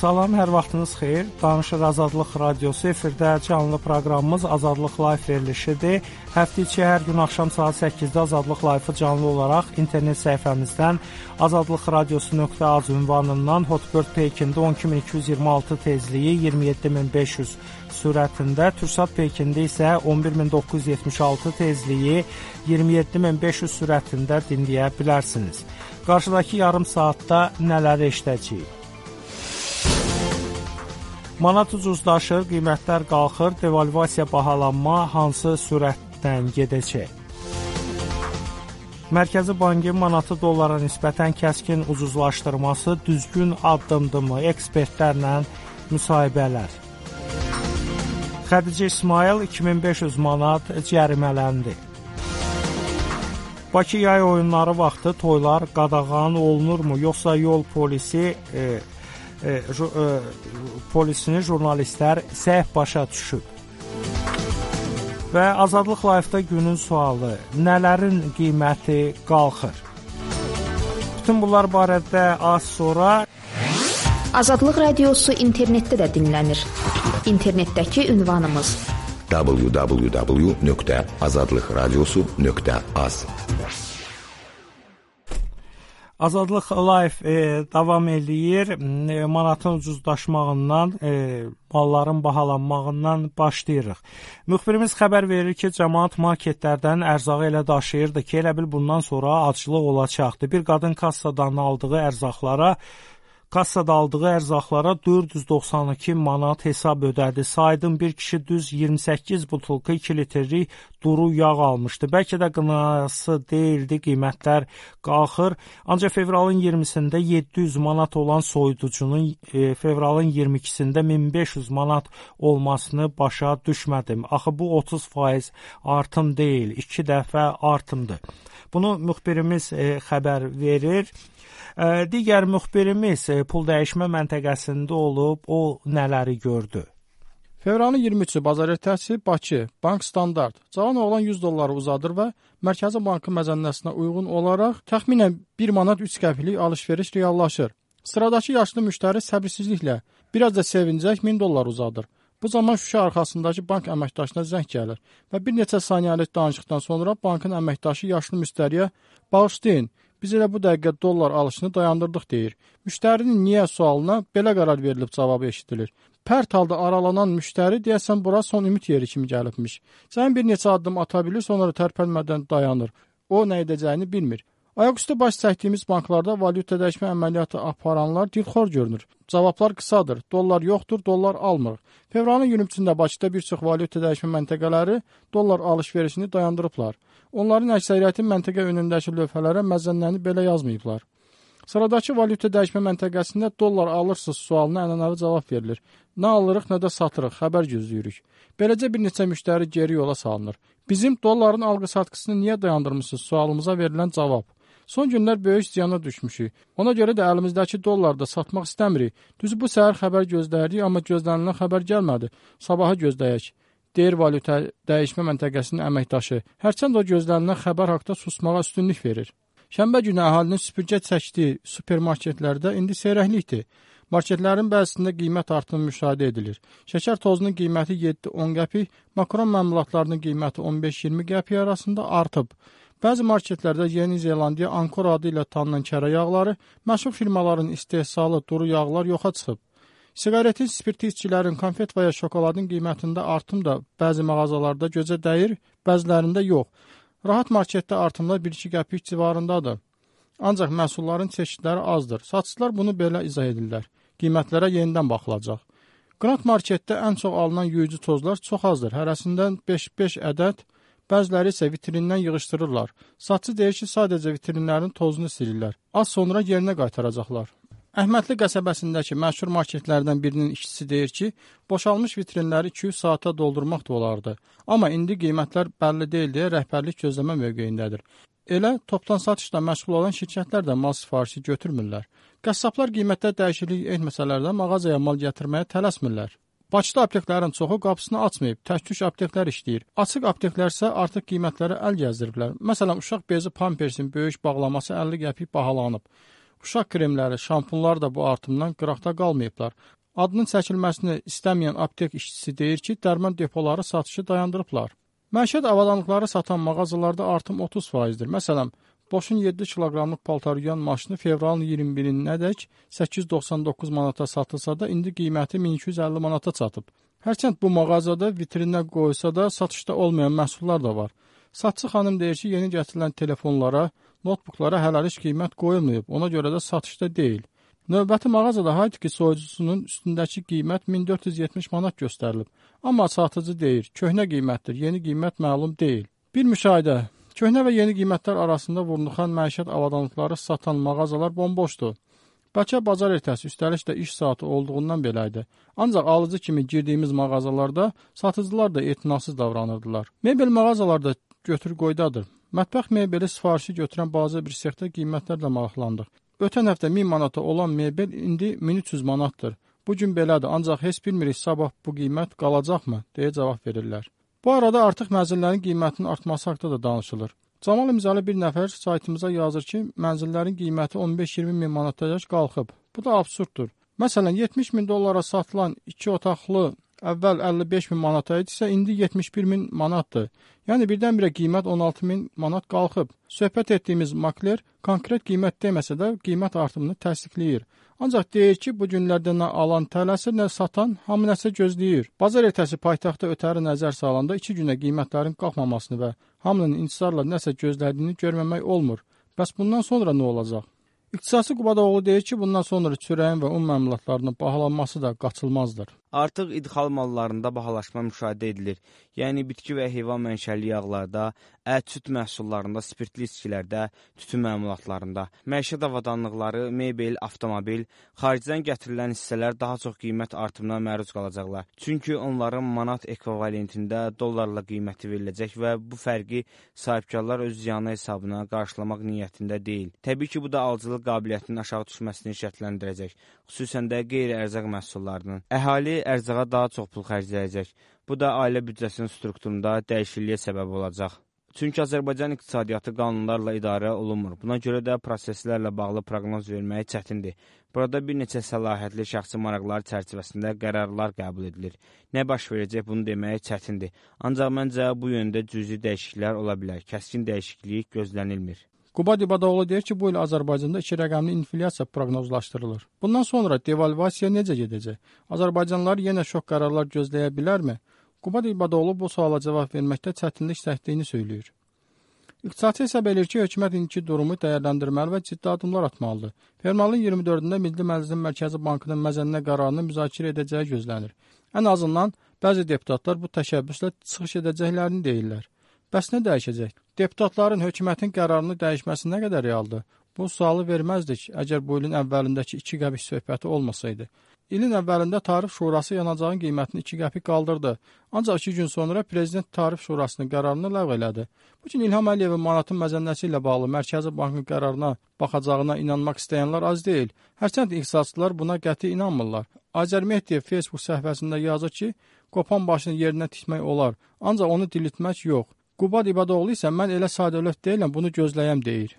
Salam, hər vaxtınız xeyir. Danışır Azadlıq Radiosu efirdə canlı proqramımız Azadlıq Live verilişidir. Həftə içi hər gün axşam saat 8-də Azadlıq Live-ı canlı olaraq internet səhifəmizdən azadlıqradiosu.az ünvanından Hotbird Pekində 12226 tezliyi 27500 sürətində, Türksat Pekində isə 11976 tezliyi 27500 sürətində dinləyə bilərsiniz. Qarşıdakı yarım saatda nələri eşidəcəyik? Manat ucuzlaşır, qiymətlər qalxır, devalvasiya, bahalanma hansı sürətdən gedəcək? Mərkəzi Bankın manatı dollara nisbətən kəskin ucuzlaşdırması düzgün addımdırmı? Ekspertlərlə müsahibələr. Xədicə İsmail 2500 manat cərimələndi. Bakı yay oyunları vaxtı toylar qadağan olunurmu, yoxsa yol polisini jurnalistlər səhv başa düşüb? Və Azadlıq Live-da günün sualı, nələrin qiyməti qalxır? Bütün bunlar barədə az sonra Azadlıq Radiosu internetdə də dinlənir. İnternetdəki ünvanımız www.azadlıqradiosu.az. Azadlıq Live davam eləyir. Manatın ucuzlaşmağından, malların bahalanmağından başlayırıq. Müxbirimiz xəbər verir ki, cəmaət marketlərdən ərzağı elə daşıyırdı ki, elə bil bundan sonra aclıq olacaqdı. Bir qadın kassadan aldığı ərzaqlara 492 manat hesab ödədi. Saydım, bir kişi düz 28 butulka 2 litrlik duru yağ almışdı. Bəlkə də qınası deyildi, qiymətlər qalxır. Ancaq fevralın 20-sində 700 manat olan soyuducunun fevralın 22-sində 1500 manat olmasını başa düşmədim. Axı bu 30% artım deyil, 2 dəfə artımdır. Bunu müxbirimiz xəbər verir. Digər müxbirimiz pul dəyişmə məntəqəsində olub, o nələri gördü? Fevralın 23-ü bazar ertəsi Bakı, Bank Standart, cavan oğlan 100 dolları uzadır və Mərkəzi Bankın məzənnəsinə uyğun olaraq təxminən 1 manat 3 qəpiklik alış-veriş reallaşır. Sıradakı yaşlı müştəri səbirsizliklə, biraz da sevincək 1000 dollar uzadır. Bu zaman şüşə arxasındakı bank əməkdaşına zəng gəlir və bir neçə saniyəlik danışıqdan sonra bankın əməkdaşı yaşlı müştəriyə bağışlayın, biz elə bu dəqiqə dollar alışını dayandırdıq deyir. Müştərinin niyə sualına belə qərar verilib cavabı eşidilir. Pərt halda aralanan müştəri deyəsən bura son ümid yeri kimi gəlibmiş. Sən bir neçə addım ata bilir, sonra tərpənmədən dayanır. O nə edəcəyini bilmir. Ayaqüstü baş çəkdiyimiz banklarda valyuta dəyişmə əməliyyatı aparanlar dilxor görünür. Cavablar qısadır. Dollar yoxdur, dollar almırıq. Fevralın 23-də Bakıda bir çox valyuta dəyişmə məntəqələri dollar alış-verişini dayandırıblar. Onların əksəriyyəti məntəqə önündəki lövhələrə məzənnəni belə yazmayıblar. Sıradakı valyuta dəyişmə məntəqəsində dollar alırsınız sualına ənənəvi cavab verilir. Nə alırıq, nə də satırıq, xəbər gözləyirik. Beləcə bir neçə müştəri geri yola salınır. Bizim dolların alqı-satqısını niyə dayandırmısınız sualımıza verilən cavab. Son günlər böyük ziyana düşmüşük. Ona görə də əlimizdəki dollarda satmaq istəmirik. Düzü bu səhər xəbər gözləyirik, amma gözlənilən xəbər gəlmədi. Sabahı gözləyək, deyir valyuta dəyişmə məntəqəsinin əməkdaşı. Hərçənd o gözlənilən xəbər haqda susmağa üstünlük verir. Şənbə günü əhalinin süpürgə çəkdiyi supermarketlərdə indi seyrəklikdir. Marketlərin bəzisində qiymət artımı müşahidə edilir. Şəkər tozunun qiyməti 7-10 qəpik, makaron məmulatlarının qiyməti 15-20 qəpik arasında artıb. Bəzi marketlərdə Yeni Zelandiya Ankor adı ilə tanınan kərə yağları, məşhur firmaların istehsalı duru yağlar yoxa çıxıb. Siqaretin, spirtli içkilərin, konfet və ya şokoladın qiymətində artım da bəzi mağazalarda gözə dəyir, bəzilərində yox. Rahat marketdə artımlar 1-2 qəpik civarındadır. Ancaq məhsulların çeşidləri azdır. Satıcılar bunu belə izah edirlər. Qiymətlərə yenidən baxılacaq. Qrant marketdə ən çox alınan yuyucu tozlar çox azdır. Hərəsindən 5-5 ədəd, bəziləri isə vitrindən yığışdırırlar. Satıcı deyir ki, sadəcə vitrinlərin tozunu silirlər. Az sonra yerinə qaytaracaqlar. Əhmədli qəsəbəsindəki məşhur marketlərdən birinin işçisi deyir ki, boşalmış vitrinləri 200 saata doldurmaq da olardı. Amma indi qiymətlər bəlli deyil deyə rəhbərlik gözləmə mövqeyindədir. Elə topdan satışla məşğul olan şirkətlər də mal sifarişi götürmürlər. Qəssablar qiymətdə dəyişiklik etməsələr də mağazaya mal gətirməyə tələsmirlər. Bakıda apteklərin çoxu qapısını açmayıb, tək-tük apteklər işləyir. Açıq apteklər isə artıq qiymətləri əl gəzdiriblər. Məsələn, uşaq bezi pampersin böyük bağlaması 50 qəpik bahalanıb. Uşaq kremləri, şampunlar da bu artımdan qıraqda qalmayıblar. Adının çəkilməsini istəməyən aptek işçisi deyir ki, dərman depoları satışı dayandırıblar. Məişət avadanlıqları satan mağazalarda artım 30%dir. Məsələn, Boşun 7 kiloqramlıq paltar yuyan maşını fevralın 21-nədək 899 manata satılsa da, indi qiyməti 1250 manata çatıb. Hərçənd bu mağazada vitrinə qoysa da, satışda olmayan məhsullar da var. Satçı xanım deyir ki, yeni gətirilən telefonlara, notebooklara hələlik qiymət qoyulmayıb, ona görə də satışda deyil. Növbəti mağazada Haytki soyucusunun üstündəki qiymət 1470 manat göstərilib. Amma satıcı deyir, köhnə qiymətdir, yeni qiymət məlum deyil. Bir müşahidə, köhnə və yeni qiymətlər arasında vurnuxan məişət avadanlıqları satan mağazalar bomboşdur. Bəlkə bazar ertəsi, üstəlik də iş saatı olduğundan belə idi. Ancaq alıcı kimi girdiyimiz mağazalarda satıcılar da etinasız davranırdılar. Mebel mağazalarda götür-qoydadır. Mətbəx mebeli sifarişi götürən bazı bir sexdə qiymətlərlə maraqlandıq. Ötən həftə 1000 manata olan mebel indi 1300 manatdır. Bu gün belədir, ancaq heç bilmirik sabah bu qiymət qalacaqmı, deyə cavab verirlər. Bu arada artıq mənzillərin qiymətinin artması haqqında da danışılır. Camal imzalı bir nəfər saytımıza yazır ki, mənzillərin qiyməti 15-20 min manatadək qalxıb. Bu da absurddur. Məsələn, 70 min dollara satılan 2 otaqlı əvvəl 55 min manata idisə, indi 71 min manatdır. Yəni birdən-birə qiymət 16 min manat qalxıb. Söhbət etdiyimiz makler konkret qiymət deməsə də qiymət artımını təsdiqləyir. Ancaq deyir ki, bu günlərdə nə alan tələsir, nə satan hamı nəsə gözləyir. Bazar ertəsi paytaxtda ötəri nəzər salanda 2 günə qiymətlərin qalxmamasını və hamının intizarla nəsə gözlədiyini görməmək olmur. Bəs bundan sonra nə olacaq? İqtisadçı Qubadoğlu deyir ki, bundan sonra çörəyin və un məmulatlarının bahalanması da qaçılmazdır. Artıq idxal mallarında bahalaşma müşahidə edilir. Yəni bitki və heyvan mənşəli yağlarda, ət-süt məhsullarında, spirtli içkilərdə, tütün məmulatlarında, məişət avadanlıqları, mebel, avtomobil, xaricdən gətirilən hissələr daha çox qiymət artımına məruz qalacaqlar. Çünki onların manat ekvivalentində dollarla qiyməti veriləcək və bu fərqi sahibkarlar öz ziyanı hesabına qarşılamaq niyyətində deyil. Təbii ki, bu da alıcılıq qabiliyyətinin aşağı düşməsini şərtləndirəcək, xüsusən də qeyri-ərzaq məhsullarının. Əhali ərzağa daha çox pul xərcləyəcək. Bu da ailə büdcəsinin strukturunda dəyişikliyə səbəb olacaq. Çünki Azərbaycan iqtisadiyyatı qanunlarla idarə olunmur. Buna görə də proseslərlə bağlı proqnoz vermək çətindir. Burada bir neçə səlahiyyətli şəxsi maraqlar çərçivəsində qərarlar qəbul edilir. Nə baş verəcək bunu demək çətindir. Ancaq məncə bu yöndə cüzi dəyişikliklər ola bilər. Kəskin dəyişiklik gözlənilmir. Qubad İbadoğlu deyir ki, bu il Azərbaycanda 2 rəqəmli inflyasiya proqnozlaşdırılır. Bundan sonra devalvasiya necə gedəcək? Azərbaycanlılar yenə şok qərarlar gözləyə bilərmi? Qubad İbadoğlu bu suala cavab verməkdə çətinlik çəkdiyini söyləyir. İqtisadçı hesab edir ki, hökumət indiki durumu dəyərləndirməli və ciddi addımlar atmalıdır. Fevralın 24-də Milli Məclisin Mərkəzi Bankının məzənnə qararını müzakirə edəcəyi gözlənir. Ən azından bəzi deputatlar bu təşəbbüslə çıxış edəcəklərini deyirlər. Bəs nə dəyişəcək? Deputatların hökumətin qərarını dəyişməsi nə qədər realdır? Bu sualı verməzdik, əgər bu ilin əvvəlindəki 2 qəpik söhbəti olmasaydı. İlin əvvəlində Tarif Şurası yanacağın qiymətini 2 qəpik qaldırdı. Ancaq 2 gün sonra Prezident Tarif Şurasının qərarını ləğv elədi. Bu gün İlham Əliyevin manatın məzənnəsi ilə bağlı Mərkəzi Bankın qərarına baxacağına inanmaq istəyənlər az deyil. Hərçənd iqtisadçılar buna qəti inanmırlar. Azər Mehdiyev Facebook səhifəsində yazır ki, qopan başını yerinə tikmək olar, ancaq onu diriltmək yox. Qubad İbadoğlu isə mən elə sadəlövh deyiləm, bunu gözləyəm deyir.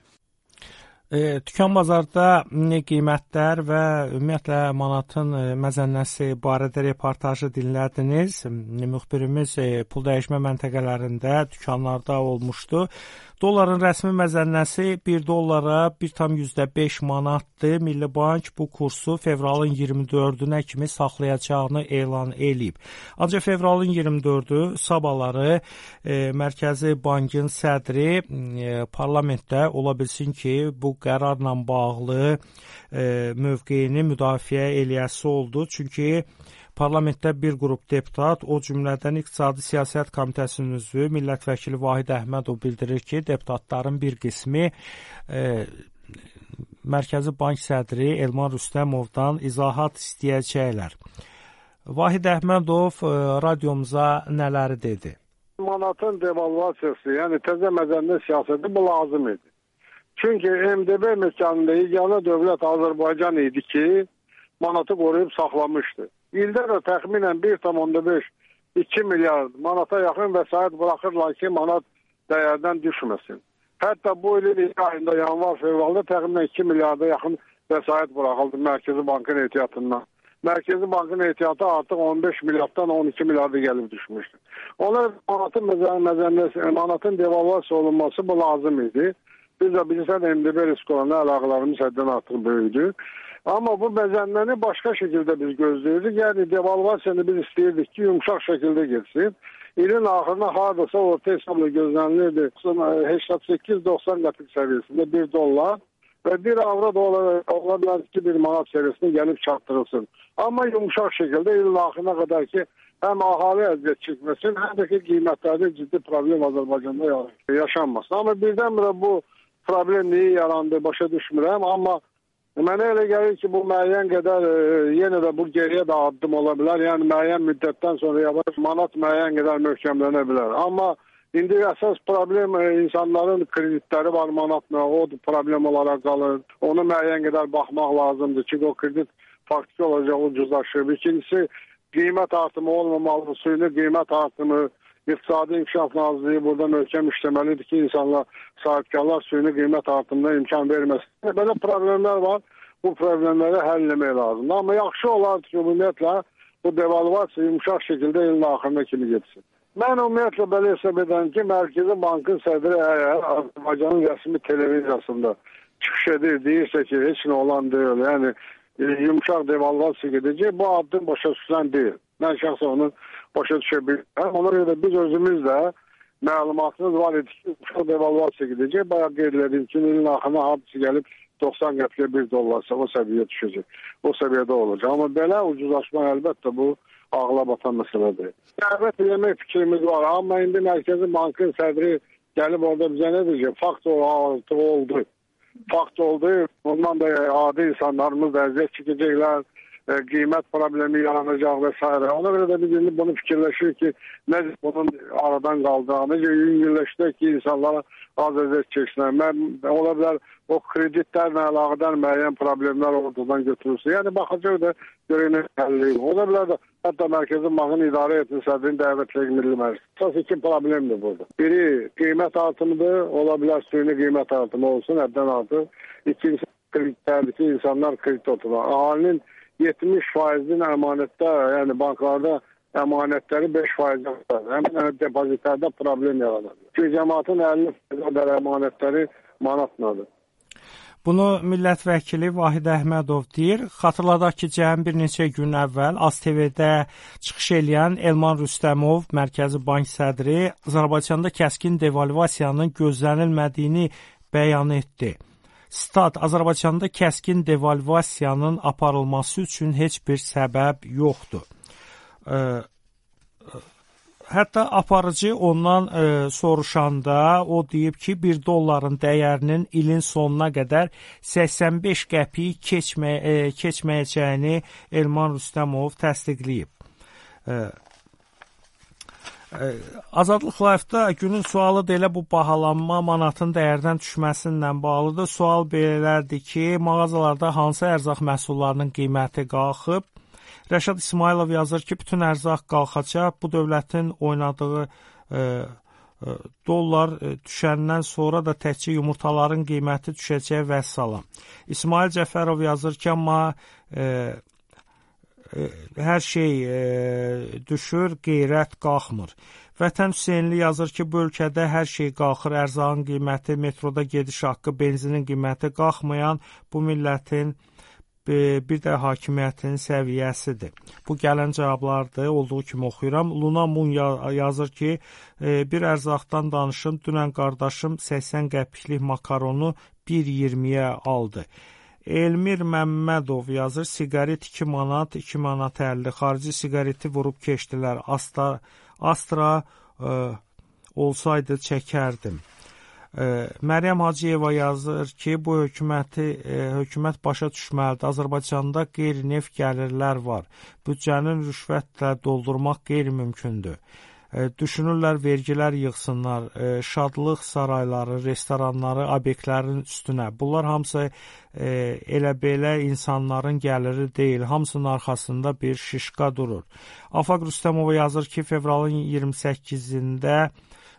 Dükan bazarda qiymətlər və ümumiyyətlə manatın məzənnəsi barədə reportajı dinlədiniz. Müxbirimiz pul dəyişmə məntəqələrində, dükanlarda olmuşdu. Doların rəsmi məzənnəsi 1 dollara 1,5 manatdır. Milli Bank bu kursu fevralın 24-ünə kimi saxlayacağını elan edib. Ancaq fevralın 24-ü sabahları Mərkəzi Bankın sədri parlamentdə ola bilsin ki, bu qərarla bağlı mövqeyini müdafiə eləyəsi oldu. Çünki parlamentdə bir qrup deputat, o cümlədən İqtisadi Siyasət Komitəsinin üzvü millət vəkili Vahid Əhmədov bildirir ki, deputatların bir qismi Mərkəzi Bank sədri Elmar Rüstəmovdan izahat istəyəcəklər. Vahid Əhmədov radiomuza nələri dedi? Manatın devalvasiyası, yəni təzə məzənnə siyasəti bu lazım idi. Çünki MDB məkanında yeganə dövlət Azərbaycan idi ki, manatı qoruyub saxlamışdı. İldə də təxminən 1,5-2 milyard manata yaxın vəsait bırakırlar ki, manat dəyərdən düşməsin. Hətta bu ilin ilk ayında yanvar-fevralda təxminən 2 milyarda yaxın vəsait buraxıldı Mərkəzi Bankın ehtiyatından. Mərkəzi Bankın ehtiyatı artıq 15 milyarddan 12 milyarda gəlib düşmüşdü. Ona manatın devalvasiya olunması bu lazım idi. Biz də bilirsən MDB risk olanı əlaqələrimiz həddən artıq böyüdü. Amma bu məzənnəni başqa şəkildə biz gözləyirdik. Yəni devalvasiyanı biz istəyirdik ki, yumuşaq şəkildə geçsin. İlin axırına hardasa orta hesabla gözlənilirdi. 88-90 qəpik səviyyəsində 1 dollar və 1 avro ola bilər ki, 1 manat səviyyəsinə gəlib çatdırılsın. Amma yumuşaq şəkildə ilin axırına qədər ki, həm ahali əziyyət çəkməsin, həm də ki, qiymətlərdə ciddi problem Azərbaycanda yaşanmasın. Amma birdən-birə bu problem niyə yarandı, başa düşmürəm. Amma mənə elə gəlir ki, bu müəyyən qədər yenə də bu geriyə də addım ola bilər. Yəni müəyyən müddətdən sonra yavaş manat müəyyən qədər möhkəmlənə bilər. Amma indi əsas problem insanların kreditləri var manatla, o problem olaraq qalır. Onu müəyyən qədər baxmaq lazımdır ki, o kredit faktiki olacaq ucuzlaşır. İkincisi, qiymət artımı olmamalı, suyunu qiymət artımı, İqtisadi İnkişaf Nazirliyi burada möhkəm işləməlidir ki, insanlar, sahibkarlar suyunu qiymət artımına imkan verməsin. Belə problemlər var, bu problemləri həll etmək lazımdır. Amma yaxşı olardı ki, ümumiyyətlə bu devalvasiya yumuşaq şəkildə ilin axırına kimi getsin. Mən ümumiyyətlə belə hesab edirəm ki, Mərkəzi Bankın sədri əgər Azərbaycanın rəsmi televiziyasında çıxış edir, deyirsə ki, heç nə olan deyil, yəni yumuşaq devalvasiya gedəcək, bu addım başa düşülən deyil. Mən şəxsən onu başa düşə bilirəm. Ona görə də biz özümüz də məlumatımız var idi ki, yumuşaq devalvasiya gedəcək. Bayaq qeyd elədim ki, ilin axırına hadisi gəlib 90 qəpiyə 1 dollarsa o səviyyə düşəcək. O səviyyədə olacaq. Amma belə ucuzlaşma əlbəttə bu ağla batan məsələdir. Dəvət eləmək fikrimiz var. Amma indi Mərkəzi Bankın sədri gəlib orada bizə nə deyəcək? Fakt oldu. Fakt oldu. Ondan da adi insanlarımız da əziyyət çəkəcəklər. Qiymət problemi yaranacaq və s. Ona görə də biz indi bunu fikirləşirik ki, necə bunun aradan qaldığını, necə yüngülləşdirək ki, insanlara az əziyyət çəksinlər. Ola bilər o kreditlərlə əlaqədar müəyyən problemlər ortadan götürülsün. Yəni baxacaq da görünür həlliyim. Ola bilər də hətta Mərkəzi Bankın idarə etmə sədrini dəvətlə milli əsas iki problemdir burada. Biri qiymət artımıdır, ola bilər suyunu qiymət artımı olsun, həddən artıq. İkincisi kreditlərdir ki, insanlar kredit oturur. Ahalinin 70%'in əmanətdə, yəni banklarda əmanətləri 5%'ə var. Həmin depozitlərdə problem yaranır. Çünki cəmaatın 50% əmanətləri manatladır. Bunu millət vəkili Vahid Əhmədov deyir. Xatırladaq ki, cəmi bir neçə gün əvvəl AzTV-də çıxış edən Elman Rüstəmov, Mərkəzi Bank sədri, Azərbaycanda kəskin devalvasiyanın gözlənilmədiyini bəyan etdi. Stat, Azərbaycanda kəskin devalvasiyanın aparılması üçün heç bir səbəb yoxdur. Hətta aparıcı ondan soruşanda o deyib ki, 1 dolların dəyərinin ilin sonuna qədər 85 qəpik keçməyəcəyini Elman Rüstəmov təsdiqləyib. Azadlıq Live-da günün sualı da elə bu bahalanma manatın dəyərdən düşməsinlə bağlıdır. Sual belədir ki, mağazalarda hansı ərzaq məhsullarının qiyməti qalxıb? Rəşad İsmailov yazır ki, bütün ərzaq qalxacaq. Bu dövlətin oynadığı dollar düşəndən sonra da təkcə yumurtaların qiyməti düşəcək və salam. İsmail Cəfərov yazır ki, amma hər şey düşür, qeyrət qalxmır. Vətən Hüseynli yazır ki, bu ölkədə hər şey qalxır, ərzağın qiyməti, metroda gediş haqqı, benzinin qiyməti qalxmayan bu millətin bir də hakimiyyətin səviyyəsidir. Bu gələn cavablardır, olduğu kimi oxuyuram. Luna Mun yazır ki, bir ərzaqdan danışım, dünən qardaşım 80 qəpiklik makaronu 1.20-yə aldı. Elmir Məmmədov yazır, siqaret 2 manat, 2 manat 50, xarici siqareti vurub keçdilər, Astra olsaydı çəkərdim. Məryəm Hacıyeva yazır ki, bu hökumət başa düşməlidir. Azərbaycanda qeyri-neft gəlirlər var. Büdcənin rüşvətlə doldurmaq qeyri-mümkündür. Düşünürlər, vergilər yığsınlar, şadlıq sarayları, restoranları, obyektlərin üstünə. Bunlar hamısı elə-belə insanların gəliri deyil. Hamısının arxasında bir şişqa durur. Afaq Rüstəmova yazır ki, fevralın 28-də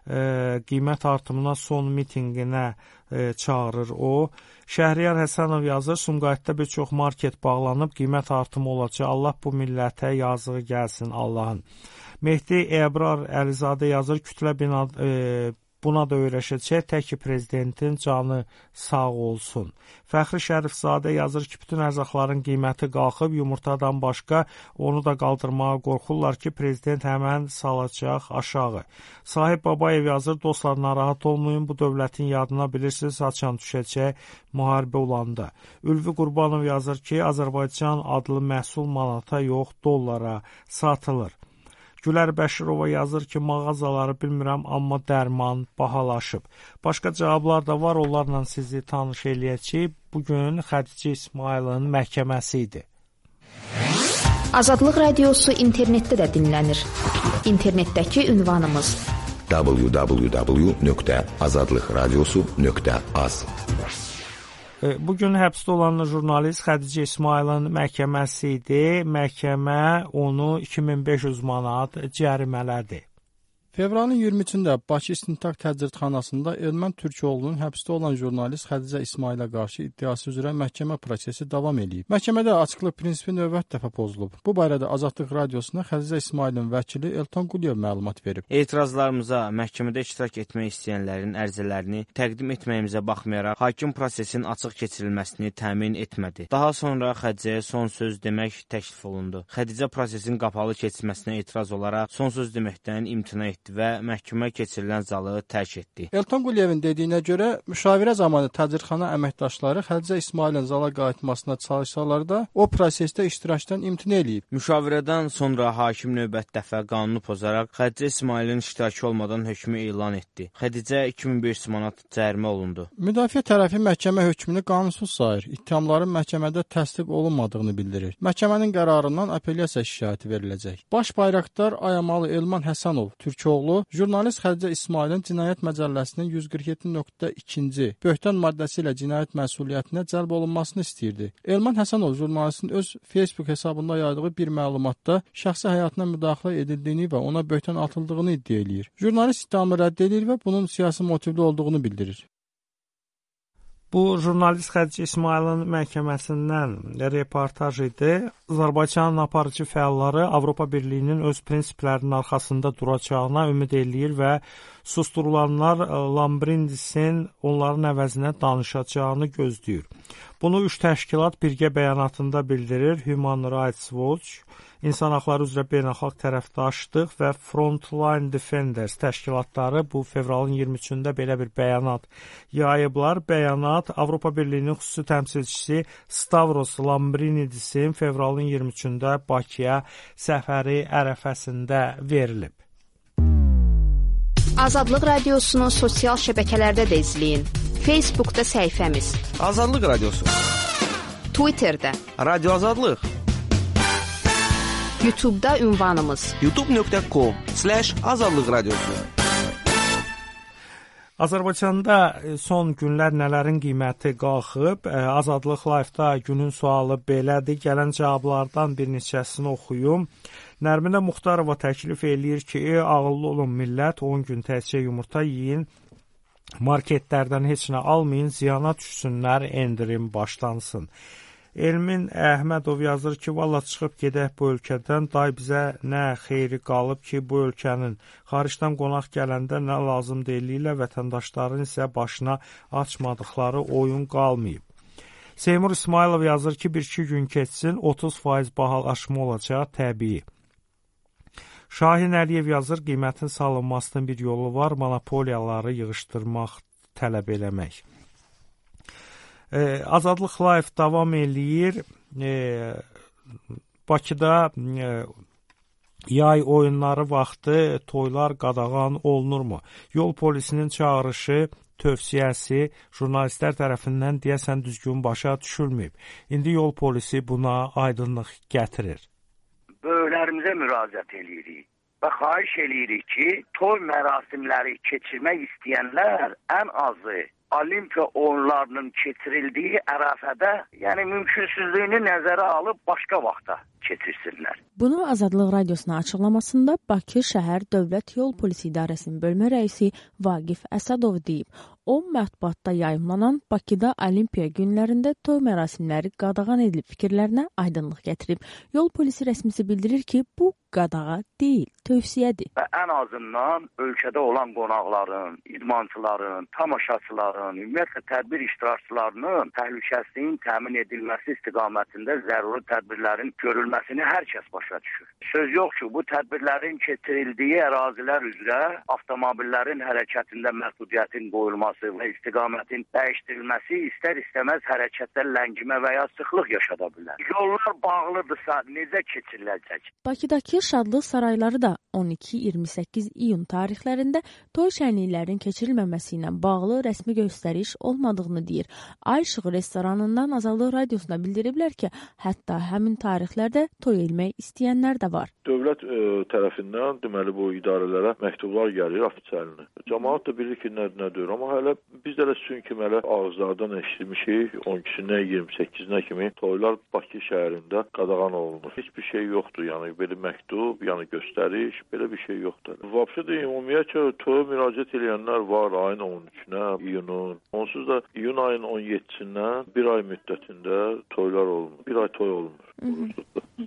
qiymət artımına son mitinqinə çağırır o. Şəhriyar Həsənov yazır, Sumqayıtda bir çox market bağlanıb, qiymət artımı olacaq. Allah bu millətə yazığı gəlsin Allahın. Mehdi Ebrar Əlizadə yazır, kütlə buna da öyrəşəcək, tək ki prezidentin canı sağ olsun. Fəxri Şərifzadə yazır ki, bütün ərzaqların qiyməti qalxıb, yumurtadan başqa onu da qaldırmağa qorxurlar ki, prezident həmən salacaq aşağı. Sahib Babayev yazır, dostlar narahat olmayın, bu dövlətin yadına bilirsiniz, haçan düşəcək müharibə olanda. Ülvi Qurbanov yazır ki, Azərbaycan adlı məhsul manata yox, dollara satılır. Gülər Bəşirova yazır ki, mağazaları bilmirəm, amma dərman bahalaşıb. Başqa cavablar da var, onlarla sizi tanış eləyəcəyik. Bugün Xədicə İsmailin məhkəməsi idi. Azadlıq Radiosu internetdə də dinlənir. İnternetdəki ünvanımız www.azadlıqradiosu.az. Bugün həbsdə olan jurnalist Xədicə İsmailin məhkəməsi idi. Məhkəmə onu 2500 manat cərimələdi. Fevralın 23-də Bakı İstintaq Təcridxanasında Elmən Türkoğlu'nun həbsdə olan jurnalist Xədicə İsmailə qarşı iddiası üzrə məhkəmə prosesi davam edib. Məhkəmədə açıqlıq prinsipi növbət dəfə pozulub. Bu barədə Azadlıq Radiosuna Xədicə İsmailin vəkili Elton Quliyev məlumat verib. Etirazlarımıza məhkəmədə iştirak etmək istəyənlərin ərizələrini təqdim etməyimizə baxmayaraq, hakim prosesin açıq keçirilməsini təmin etmədi. Daha sonra Xədicəyə son söz demək təklif olundu. Xədicə prosesin qapalı keçilməsinə etiraz olaraq son söz deməkdən imtina etdi və məhkəmə keçirilən zalı tərk etdi. Elton Quliyevin dediyinə görə, müşavirə zamanı təcridxana əməkdaşları Xədicə İsmailin zala qayıtmasına çalışsalar da, o prosesdə iştirakdan imtina eləyib. Müşavirədən sonra hakim növbət dəfə qanunu pozaraq Xədicə İsmailin iştirakı olmadan hökmü elan etdi. Xədicə 2500 manat cərimə olundu. Müdafiə tərəfi məhkəmə hökmünü qanunsuz sayır. İttihamların məhkəmədə təsdiq olunmadığını bildirir. Məhkəmənin qərarından apellyasiya şikayəti veriləcək. Baş bayraqdar Ayamalı Elman Həsənov, Türkoğlu, jurnalist Xədicə İsmailin Cinayət Məcəlləsinin 147.2-ci böhtan maddəsi ilə cinayət məsuliyyətinə cəlb olunmasını istəyirdi. Elman Həsənov jurnalistin öz Facebook hesabında yaydığı bir məlumatda şəxsi həyatına müdaxilə edildiyini və ona böhtan atıldığını iddia eləyir. Jurnalist iddiamı rədd edir və bunun siyasi motivli olduğunu bildirir. Bu jurnalist Xədicə İsmailin məhkəməsindən reportaj idi. Azərbaycanın aparıcı fəalları Avropa Birliyinin öz prinsiplərinin arxasında duracağına ümid eləyir və susturulanlar Lambrindisin onların əvəzinə danışacağını gözləyir. Bunu 3 təşkilat birgə bəyanatında bildirir. Human Rights Watch, İnsan Haqları üzrə Beynəlxalq Tərəfdaşlıq və Frontline Defenders təşkilatları bu fevralın 23-də belə bir bəyanat yayıblar. Bəyanat Avropa Birliyinin xüsusi təmsilçisi Stavros Lambrinidis'in fevralın 23-də Bakıya səfəri ərəfəsində verilib. Azadlıq Radiosunu sosial şəbəkələrdə də izləyin. Facebookda səhifəmiz Azadlıq Radiosu, Twitterdə, Radio Azadlıq, YouTube'da ünvanımız youtube.com/Azadlıq Radiosu. Azərbaycanda son günlər nələrin qiyməti qalxıb? Azadlıq Live-da günün sualı belədir. Gələn cavablardan bir neçəsini oxuyum. Nərminə Muxtarova təklif eləyir ki, ağıllı olun millət, 10 gün təkcə yumurta yeyin, marketlərdən heç nə almayın, ziyana düşsünlər, endirim başlansın. Elmin Əhmədov yazır ki, valla çıxıb gedək bu ölkədən, day bizə nə xeyri qalıb ki, bu ölkənin xaricdən qonaq gələndə nə lazım deyilirlər, vətəndaşların isə başına açmadıqları oyun qalmayıb. Seymur İsmailov yazır ki, 1-2 gün keçsin, 30% bahalaşma olacaq təbii. Şahin Əliyev yazır, qiymətin salınmasının bir yolu var, monopoliyaları yığışdırmaq, tələb eləmək. Azadlıq Live davam eləyir. Bakıda yay oyunları vaxtı toylar qadağan olunurmu? Yol polisinin çağırışı, tövsiyəsi jurnalistlər tərəfindən deyəsən düzgün başa düşülməyib. İndi yol polisi buna aydınlıq gətirir. Böyüklərimizə müraciət eləyirik və xahiş eləyirik ki, toy mərasimləri keçirmək istəyənlər ən azı Olimpiya oyunlarının keçirildiyi ərəfədə, yəni mümkünsüzlüyünü nəzərə alıb başqa vaxta keçirsinlər. Bunu Azadlıq Radiosuna açıqlamasında Bakı şəhər Dövlət Yol Polisi İdarəsinin bölmə rəisi Vaqif Əsədov deyib. O, mətbuatda yayımlanan Bakıda Olimpiya günlərində toy mərasimləri qadağan edilib fikirlərinə aydınlıq gətirib. Yol polisi rəsmisi bildirir ki, bu qadağa deyil, tövsiyədir. Və ən azından ölkədə olan qonaqların, idmançıların, tamaşaçıların, ümumiyyətlə tədbir iştirakçılarının təhlükəsizliyin təmin edilməsi istiqamətində zəruri tədbirlərin görülməsini hər kəs başa düşür. Söz yox ki, bu tədbirlərin keçirildiyi ərazilər üzrə avtomobillərin hərəkətində məhdudiyyətin qoyulması və istiqamətin dəyişdirilməsi istər-istəməz hərəkətdə ləngimə və ya sıxlıq yaşada bilər. Yollar bağlıdırsa necə keçiriləcək? Bakıdakı Şadlıq sarayları da 12-28 iyun tarixlərində toy şənliklərinin keçirilməməsi ilə bağlı rəsmi göstəriş olmadığını deyir. Ay İşığı restoranından Azadlıq Radiosuna bildiriblər ki, hətta həmin tarixlərdə toy etmək istəyənlər də var. Dövlət tərəfindən deməli bu idarələrə məktublar gəlir ofitsialni. Cəmaət də bilir ki, nə deyir, amma hələ biz də çünki hələ ağızlardan eşitmişik 12-nə 28-nə kimi toylar Bakı şəhərində qadağan olunur. Heç bir şey yoxdur, yəni belə məktub, yəni göstəriş, belə bir şey yoxdur. Vəbsə də ümumiyyətlə toya müraciət edənlər var ayın 13-nə, iyunun. Onsuz da iyun ayının 17-sindən bir ay müddətində toylar olunur. Bir ay toy olunur.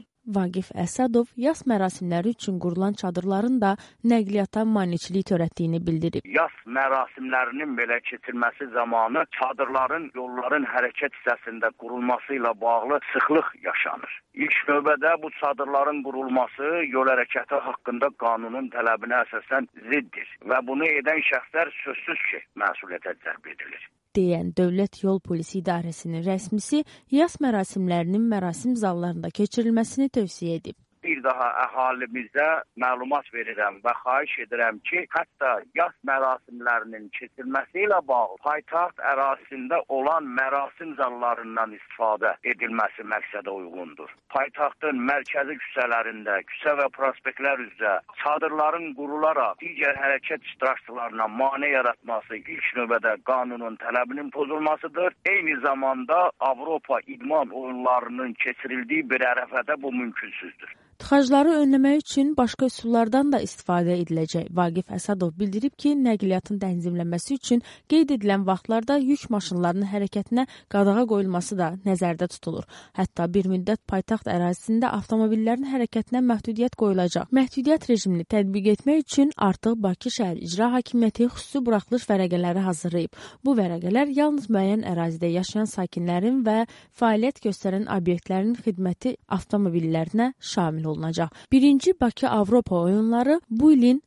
Vaqif Əsədov yas mərasimləri üçün qurulan çadırların da nəqliyyata maneçilik törətdiyini bildirib. Yas mərasimlərinin belə keçirilməsi zamanı çadırların yolların hərəkət hissəsində qurulması ilə bağlı sıxlıq yaşanır. İlk növbədə bu çadırların qurulması yol hərəkəti haqqında qanunun tələbinə əsasən ziddir və bunu edən şəxslər sözsüz ki, məsuliyyətə cəlb edilir. Deyən Dövlət Yol Polisi İdarəsinin rəsmisi yas mərasimlərinin mərasim zallarında keçirilməsini tövsiyə edib. Bir daha əhalimizə məlumat verirəm və xahiş edirəm ki, hətta yas mərasimlərinin keçirilməsi ilə bağlı paytaxt ərazisində olan mərasim zallarından istifadə edilməsi məqsədə uyğundur. Paytaxtın mərkəzi küçələrində, küçə və prospektlər üzrə çadırların qurularaq digər hərəkət iştirakçılarına mane yaratması ilk növbədə qanunun tələbinin pozulmasıdır. Eyni zamanda Avropa idman oyunlarının keçirildiyi bir ərəfədə bu mümkünsüzdür. Tıxacları önləmək üçün başqa üsullardan da istifadə ediləcək. Vaqif Əsədov bildirib ki, nəqliyyatın tənzimlənməsi üçün qeyd edilən vaxtlarda yük maşınlarının hərəkətinə qadağa qoyulması da nəzərdə tutulur. Hətta bir müddət paytaxt ərazisində avtomobillərin hərəkətinə məhdudiyyət qoyulacaq. Məhdudiyyət rejimini tətbiq etmək üçün artıq Bakı şəhər İcra Hakimiyyəti xüsusi buraxılış vərəqələri hazırlayıb. Bu vərəqələr yalnız müəyyən ərazidə yaşayan sakinlərin və fəaliyyət göstərən obyektlərin xidməti avtomobillərinə şamil olunacaq. Birinci Bakı Avropa oyunları bu ilin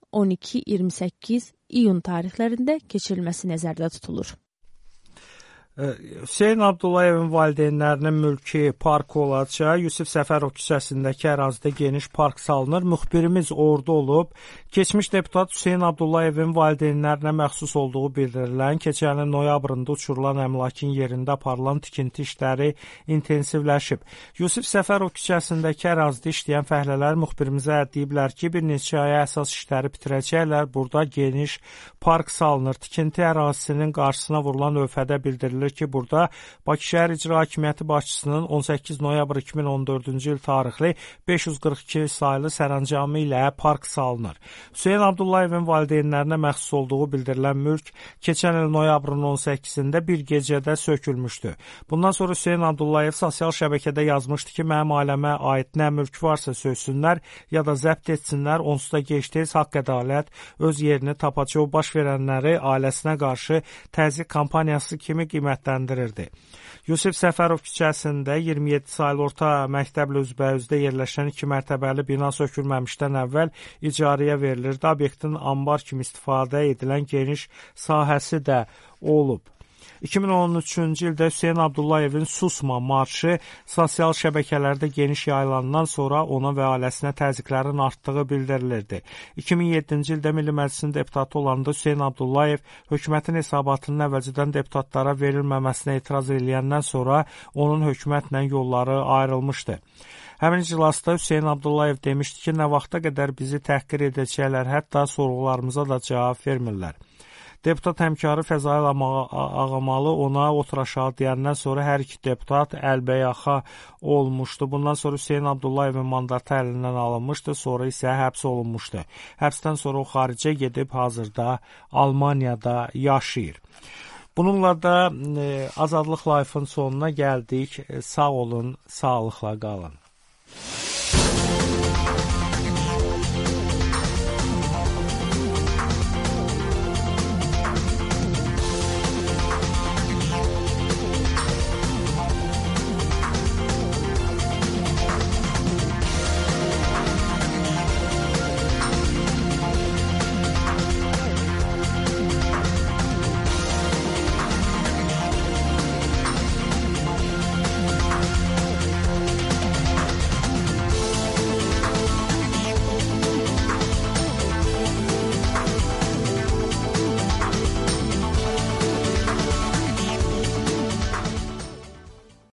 12-28 iyun tarixlərində keçirilməsi nəzərdə tutulur. Hüseyn Abdullayevin valideynlərinin mülki park olacaq. Yusif Səfərov küçəsindəki ərazidə geniş park salınır. Müxbirimiz orada olub. Keçmiş deputat Hüseyn Abdullayevin valideynlərinə məxsus olduğu bildirilən keçən ilin noyabrında uçurulan əmlakın yerində aparılan tikinti işləri intensivləşib. Yusif Səfərov küçəsindəki ərazidə işləyən fəhlələr müxbirimizə deyiblər ki, bir neçə aya əsas işləri bitirəcəklər. Burada geniş park salınır. Tikinti ərazisinin qarşısına vurulan lövhədə bildirilir ki, burada Bakı şəhər İcra Hakimiyyəti başçısının 18 noyabr 2014-cü il tarixli 542 saylı sərəncamı ilə park salınır. Hüseyn Abdullayevin valideynlərinə məxsus olduğu bildirilən mülk keçən il noyabrın 18-də bir gecədə sökülmüşdü. Bundan sonra Hüseyn Abdullayev sosial şəbəkədə yazmışdı ki, mənim ailəmə aid nə mülk varsa söksünlər ya da zəbt etsinlər, onsuz da gec-tez haqq ədalət öz yerini tapacaq. O baş verənləri ailəsinə qarşı təzyiq kampaniyası kimi qiymətləndirirdi. Yusif Səfərov küçəsində 27 saylı orta məktəblə üzbəyüzdə yerləşən 2 mərtəbəli bina sökülməmişdən əvvəl icarəyə verilirdi. Obyektin ambar kimi istifadə edilən geniş sahəsi də olub. 2013-cü ildə Hüseyn Abdullayevin Susma marşı sosial şəbəkələrdə geniş yayılandan sonra ona və ailəsinə təzyiqlərin artdığı bildirilirdi. 2007-ci ildə Milli Məclisin deputatı olanda Hüseyn Abdullayev hökumətin hesabatının əvvəlcədən deputatlara verilməməsinə etiraz ediləyəndən sonra onun hökumətlə yolları ayrılmışdı. Həmin iclasda Hüseyn Abdullayev demişdi ki, nə vaxta qədər bizi təhqir edəcəklər, hətta sorğularımıza da cavab vermirlər. Deputat həmkarı Fəzail Ağamalı ona otur aşağı deyəndən sonra hər iki deputat əlbəyaxa olmuşdu. Bundan sonra Hüseyn Abdullayevin mandatı əlindən alınmışdı, sonra isə həbs olunmuşdu. Həbsdən sonra o xaricə gedib hazırda Almaniyada yaşayır. Bununla da Azadlıq Live-ın sonuna gəldik. Sağ olun, sağlıqla qalın.